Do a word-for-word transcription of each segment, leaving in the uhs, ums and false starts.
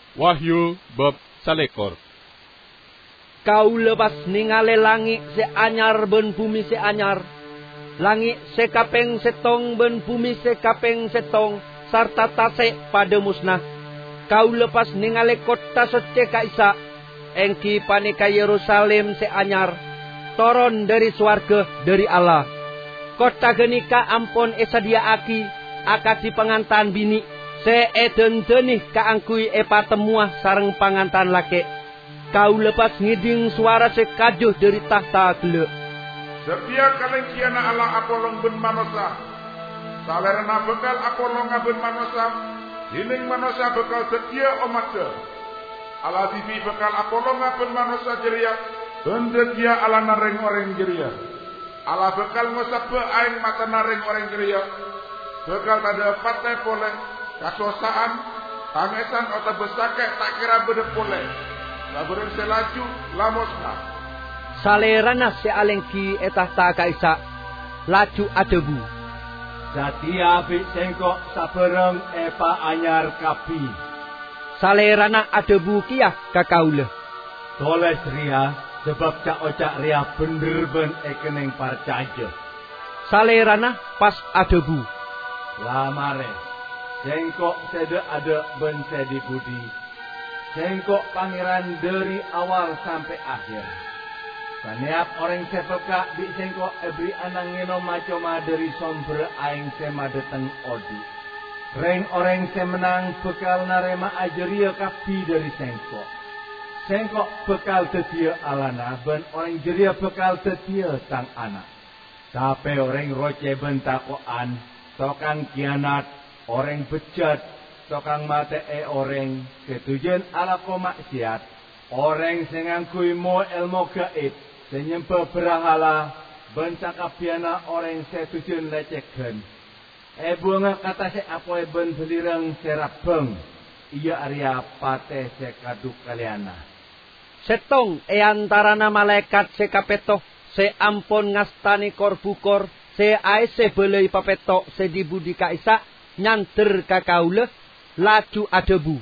Wahyu bab salekor. Kau lepas ningale langit se anyar ben bumi se anyar. Langit se kapeng setong ben bumi se kapeng setong sarta tase pada musnah. Kau lepas ningale kota soce kaisa engki panika Yerusalem se anyar toron dari swarga dari Allah. Kota genika ampon esadia aki akasi pengantan bini se eden denih kaangkui epa temuah sareng pangantan lake. Kau lepas ngiding suara sekajuh dari tahta gele. Setia kalian kiana Allah apolong ben manosa. Salerana bekal apolong ben manosa. Hiling manosa bekal setia omakse. Allah tibi bekal apolong ben manosa jeria. Ben setia ala nareng orang jeria. Allah bekal ngosap aing mata nareng orang jeria. Bekal tada patai pole. Kasosaan. Tangesan atau besake tak kira bede pole. Laburan selaju lamosna. Salerana se alengki etah ta kaisa laju adebu. Satia bi sengkok sabereng epa anyar kapi. Salerana adebu kia kakaule. Toles ria sebab cak ocak ria bener ben ekeneng parcaje. Salerana pas adebu. Lamare sengkok sede ada ben sedi budi. Sengkok pangeran dari awal sampai akhir. Saniap orang sepeka di sengkok ebri anang ngino macoma dari somber aing sema deteng odi. Reng orang semenang bekal narema ajeria kapi dari sengkok. Sengkok bekal tetia alana ben orang jeria bekal tetia sang anak. Sampai orang roce bentakoan, tokang kianat, orang bejat, tokang mate e orang ketujuan ala ko maksiat orang sengangkui mo ilmu gaib senyempe berhala bencakapiana orang setujuan leceken e bunga kata se apoe ben belirang serabeng iya arya pate se kaduk kaliana setong e antarana malaikat se kapeto se ampon ngastani korbukor se ae se belei papeto se dibudi kaisa nyanter kakaule laju adebu.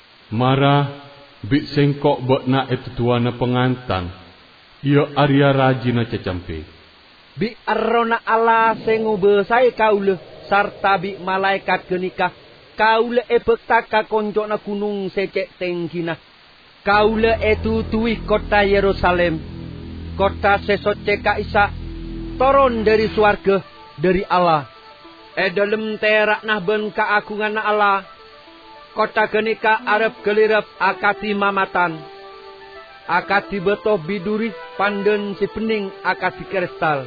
Marah bi sengkok bokna itu tuana pengantan. Ia arya rajina cecampe. Bi arrona Allah sengube sai kaule sarta bi malaikat genikah. Kaule e bektaka konjona gunung secek tenggina. Kaule e tutui kota Yerusalem. Kota sesoce kaisa toron dari swarga dari Allah. E dalem terak nah ben kaagungan Allah. Kota genika arep gelirep akati mamatan. Akati betoh biduri panden si pening akati kristal.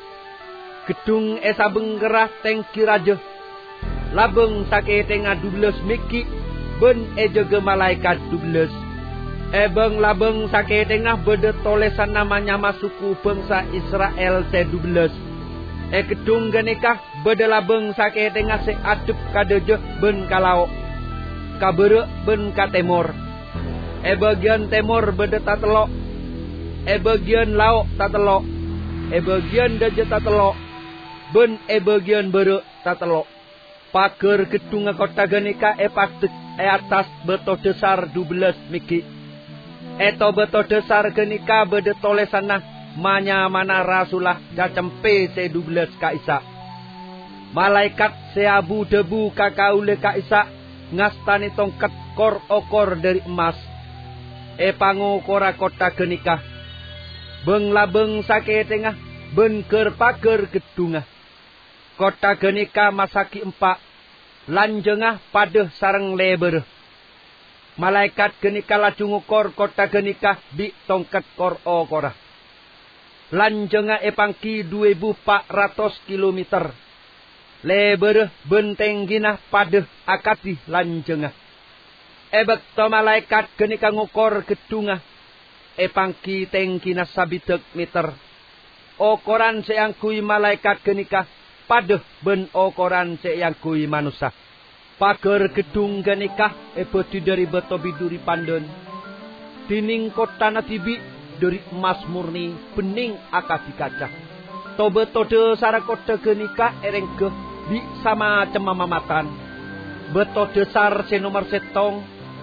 Gedung esa benggerah tengki raja. Labeng sake tengah dubles miki ben ejege malaikat dubles. Ebeng labeng sake tengah bede tolesan namanya masuku bangsa Israel se dubles. E gedung genika bede labeng sake tengah se adep kadeje ben kalau. Kabere ben ka temor. E bagian temor bede tatelok. E bagian lauk tatelok. E bagian daje tatelok. Ben e bagian bere tatelok. Pager gedung kota genika e patek e atas beto desar dubelas miki. Eto beto desar genika bede tolesana manya mana rasulah cacempe se dubelas kaisa. Malaikat se abu debu kakaule kaisa. Ngastani tongkat kor okor dari emas. E pangu kora kota genikah. Beng labeng sake tengah. Ben ker pager gedungah. Kota genikah masaki empak. Lanjengah padeh sareng leber. Malaikat genikah laju ngukor kota genikah di tongkat kor okora. Lanjengah e pangki dua ribu empat ratus kilometer. Leber benteng ginah padeh akati lanjengah. Ebek to malaikat genika ngukor gedungah. E pangki tengkina sabidek meter. Okoran seangkui malaikat genika padeh ben okoran seangkui manusia. Pager gedung genika e beti dari beto biduri panden. Dining kota natibi dari emas murni bening akati kaca. To beto de sarakota genika erengke di sama cemamamatan. Beto desar se nomor setong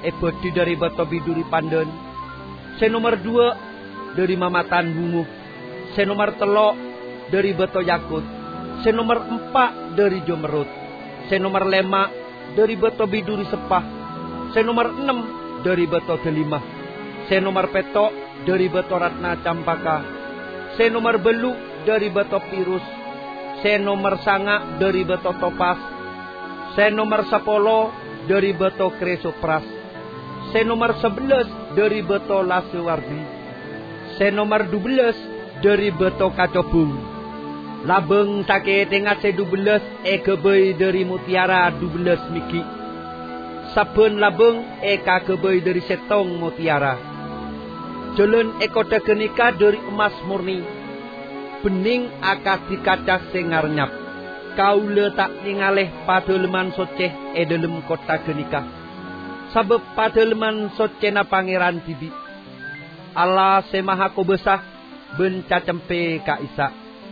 epeti dari beto biduri panden. Se nomor dua dari mamatan bungu. Se nomor telok dari beto yakut. Se nomor empat dari jomerut. Se nomor lima dari beto biduri sepah. Se nomor enam dari beto delima. Se nomor petok dari beto ratna campaka. Se nomor belu dari beto pirus. Se nomor sanga dari beto topas. Se nomor sepolo dari beto kresopras. Se nomor sebelas dari beto lasewardi. Se nomor dua belas dari beto kacobung. Labeng sake tengah se dua belas e kebei dari mutiara dua belas miki. Saben labeng e ka kebei dari setong mutiara. Jalan e kota kenika dari emas murni. Bening akas dikacah sengarnyap. Kaula tak ningaleh padeleman soceh e dalam kota kenika. Sabab padeleman soceh na pangeran bibi. Allah semaha kubesah bencacempe ka isa.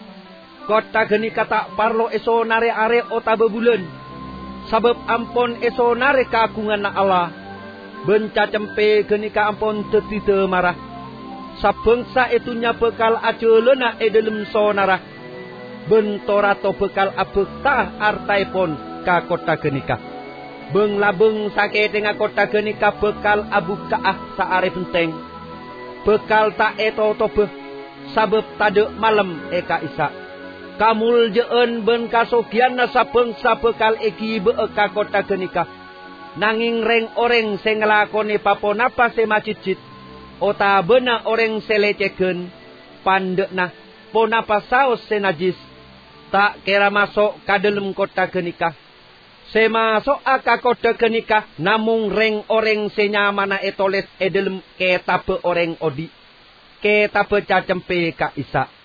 Kota genika tak parlo eso nare are otabe bulan. Sabab ampon eso nare keagungan na Allah. Bencacempe genika ampon tetite marah. Sabengsa itunya bekal ajelena e dalam sonara. Bentorato bekal abekta artaipon ka kota genika. Beng labeng sake tengah kota genika bekal abu kaah saare penteng. Bekal tak eto tobe sabab tade malam eka isa. Kamul jeen ben kasogian nasa bengsa bekal eki beeka kota genika. Nanging reng oreng sing nglakoni paponapa se macicit. Ota bena oreng seleceken pandekna ponapa saos se najis. Tak kira masuk ka dalam kota genika. Se masuk aka kota genika namung reng oreng se nyamana etoles e dalam ketabe oreng odi. Ketabe cacempe ka isa.